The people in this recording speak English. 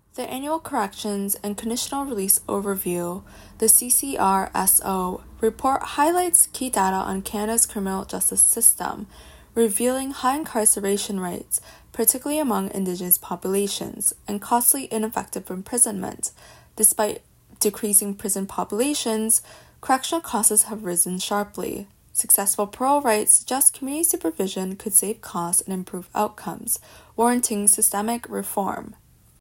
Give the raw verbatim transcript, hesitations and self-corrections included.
The Annual Corrections and Conditional Release Overview, the C C R S O, report highlights key data on Canada's criminal justice system, revealing high incarceration rates, particularly among Indigenous populations, and costly ineffective imprisonment. Despite decreasing prison populations, correctional costs have risen sharply. Successful parole rights suggest community supervision could save costs and improve outcomes, warranting systemic reform.